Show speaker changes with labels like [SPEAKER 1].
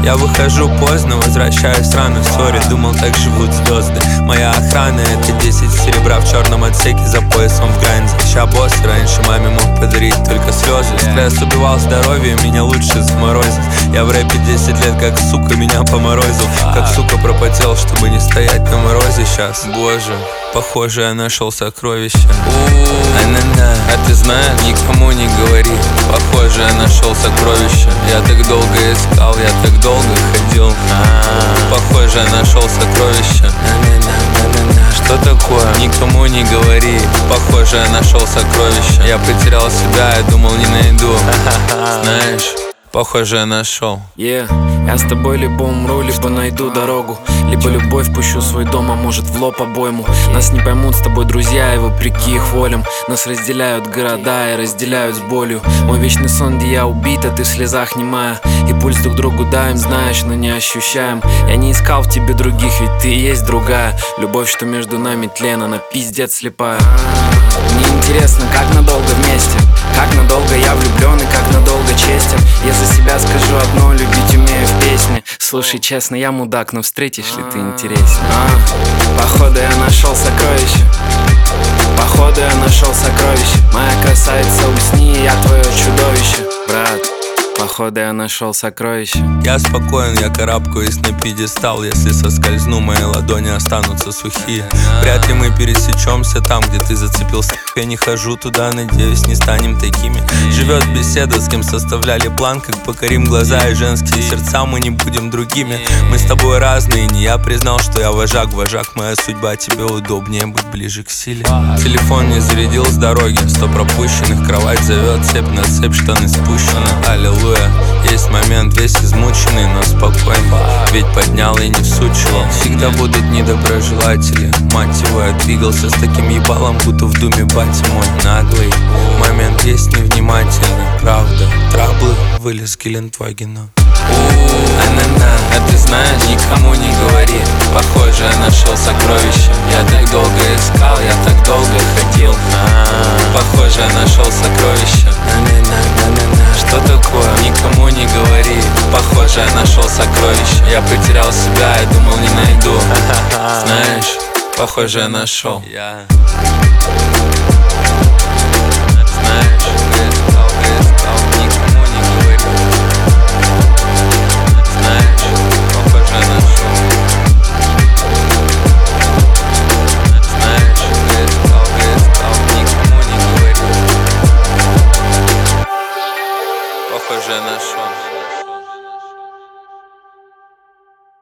[SPEAKER 1] Я выхожу поздно, возвращаюсь рано. Сори, думал, так живут звезды. Моя охрана — это 10 серебра в черном отсеке за поясом в Гранде. Ща босс, раньше маме мог подарить только слезы. Стресс убивал здоровье, меня лучше заморозить. Я в рэпе 10 лет, как сука, меня поморозил. Как сука пропотел, чтобы не стоять на морозе сейчас. Боже, похоже, я нашел сокровище. А ты знаешь, никому не говори. Похоже, я нашел сокровище. Я так долго искал, я так долго ходил. Похоже, я нашел сокровище. Что такое? Никому не говори. Похоже, я нашел сокровище. Я потерял себя, я думал, не найду. Знаешь, похоже, я нашел.
[SPEAKER 2] Я с тобой либо умру, либо найду дорогу. Либо любовь пущу в свой дом, а может в лоб обойму. Нас не поймут с тобой друзья, и вопреки их волям нас разделяют города и разделяют с болью. Мой вечный сон, где я убит, а ты в слезах немая. И пульс друг другу даем, знаешь, но не ощущаем. Я не искал в тебе других, ведь ты есть другая. Любовь, что между нами тлен, она пиздец слепая. Мне интересно, как надолго вместе, как надолго я влюблен и как надолго честен. Я за себя скажу одно, любить умею в песне. Слушай, честно, я мудак, но встретишь ли ты интереснее? Походу я нашел сокровище. Походу я нашел сокровище. Моя красавица, усни, я твое чудовище. Брат, походу я нашел сокровище.
[SPEAKER 1] Я спокоен, я карабкаюсь на пьедестал. Если соскользну, мои ладони останутся сухие. Вряд ли мы пересечемся там, где ты зацепился. Я не хожу туда, надеюсь, не станем такими. Живет беседа, с кем составляли план. Как покорим глаза и женские сердца, мы не будем другими. Мы с тобой разные, не я признал, что я вожак. Вожак, моя судьба, тебе удобнее быть ближе к силе. Телефон не зарядил с дороги, 100 пропущенных. Кровать зовет, цепь на цепь, штаны спущены. Аллилуйя. Есть момент весь измученный, но спокойный, ведь поднял и не всучил. Всегда будут недоброжелатели. Мать его, я двигался с таким ебалом, будто в думе батя мой наглый. Момент есть невнимательный, правда. Траблы вылез Гелендвагена. А ты знаешь, никому не говори. Похоже, я нашел сокровище. Я так долго искал, я так долго ходил. Похоже, я нашел сокровище. Что такое? Никому не говори. Похоже, я нашел сокровище. Я потерял себя, я думал, не найду. Знаешь, похоже, я нашел. Знаешь, искал, никому не говори. Знаешь, похоже, я нашел. Знаешь, искал, никому не говори. Похоже, я нашел.